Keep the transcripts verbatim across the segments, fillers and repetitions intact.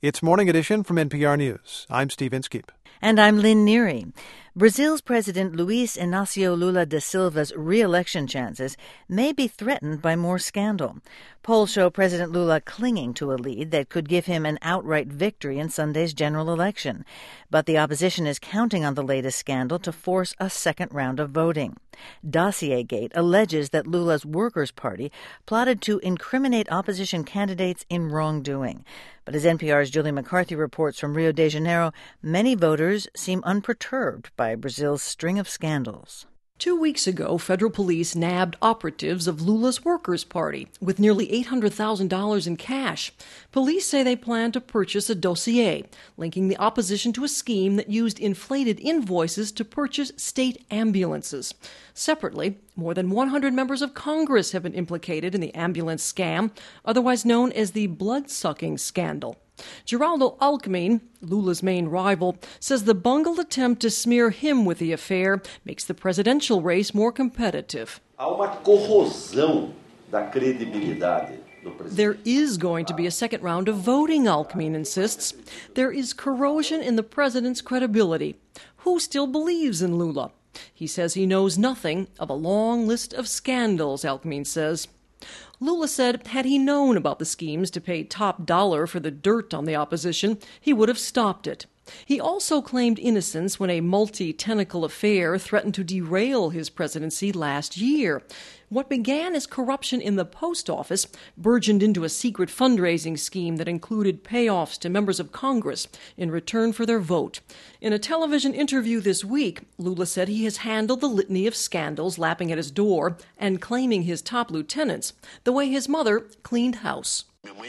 It's Morning Edition from N P R News. I'm Steve Inskeep. And I'm Lynn Neary. Brazil's President Luiz Inácio Lula da Silva's re-election chances may be threatened by more scandal. Polls show President Lula clinging to a lead that could give him an outright victory in Sunday's general election. But the opposition is counting on the latest scandal to force a second round of voting. Dossier-gate alleges that Lula's Workers' Party plotted to incriminate opposition candidates in wrongdoing. But as N P R's Julie McCarthy reports from Rio de Janeiro, many voters seem unperturbed by Brazil's string of scandals. Two weeks ago, federal police nabbed operatives of Lula's Workers' Party with nearly eight hundred thousand dollars in cash. Police say they plan to purchase a dossier linking the opposition to a scheme that used inflated invoices to purchase state ambulances. Separately, more than one hundred members of Congress have been implicated in the ambulance scam, otherwise known as the blood-sucking scandal. Geraldo Alckmin, Lula's main rival, says the bungled attempt to smear him with the affair makes the presidential race more competitive. Há uma corrosão da credibilidade. There is going to be a second round of voting, Alckmin insists. There is corrosion in the president's credibility. Who still believes in Lula? He says he knows nothing of a long list of scandals, Alckmin says. Lula said had he known about the schemes to pay top dollar for the dirt on the opposition, he would have stopped it. He also claimed innocence when a multi-tentacle affair threatened to derail his presidency last year. What began as corruption in the post office burgeoned into a secret fundraising scheme that included payoffs to members of Congress in return for their vote. In a television interview this week, Lula said he has handled the litany of scandals lapping at his door and claiming his top lieutenants the way his mother cleaned house.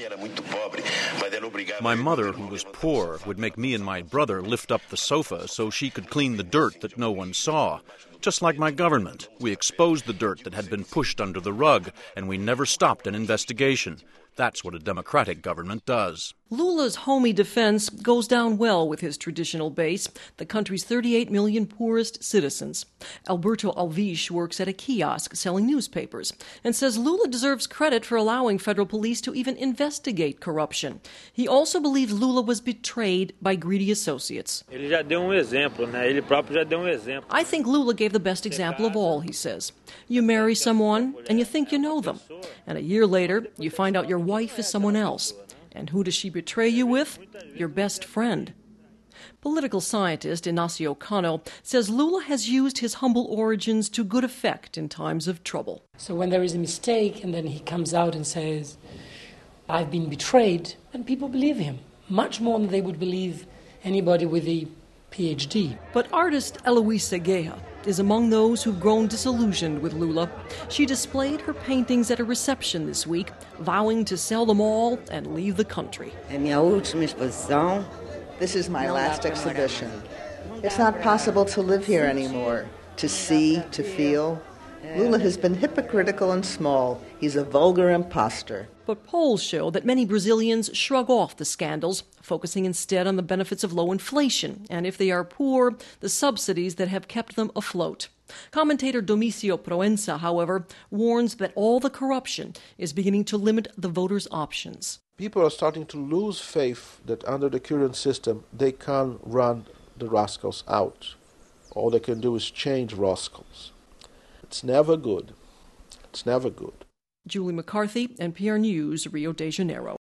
My mother, who was poor, would make me and my brother lift up the sofa so she could clean the dirt that no one saw. Just like my government, we exposed the dirt that had been pushed under the rug, and we never stopped an investigation. That's what a democratic government does. Lula's homey defense goes down well with his traditional base, the country's thirty-eight million poorest citizens. Alberto Alves works at a kiosk selling newspapers and says Lula deserves credit for allowing federal police to even investigate corruption. He also believes Lula was betrayed by greedy associates. Ele já deu um exemplo, né? Ele próprio já deu um exemplo. I think Lula gave the best example of all, he says. You marry someone and you think you know them, and a year later you find out your wife is someone else. And who does she betray you with? Your best friend. Political scientist Inácio Cano says Lula has used his humble origins to good effect in times of trouble. So when there is a mistake and then he comes out and says, I've been betrayed, and people believe him, much more than they would believe anybody with a P H D. But artist Eloisa Guerra is among those who've grown disillusioned with Lula. She displayed her paintings at a reception this week, vowing to sell them all and leave the country. É minha última exposição. This is my last exhibition. It's not possible to live here anymore, to see, to feel. Lula has been hypocritical and small. He's a vulgar imposter. But polls show that many Brazilians shrug off the scandals, focusing instead on the benefits of low inflation, and if they are poor, the subsidies that have kept them afloat. Commentator Domicio Proença, however, warns that all the corruption is beginning to limit the voters' options. People are starting to lose faith that under the current system they can run the rascals out. All they can do is change rascals. It's never good. It's never good. Julie McCarthy, N P R News, Rio de Janeiro.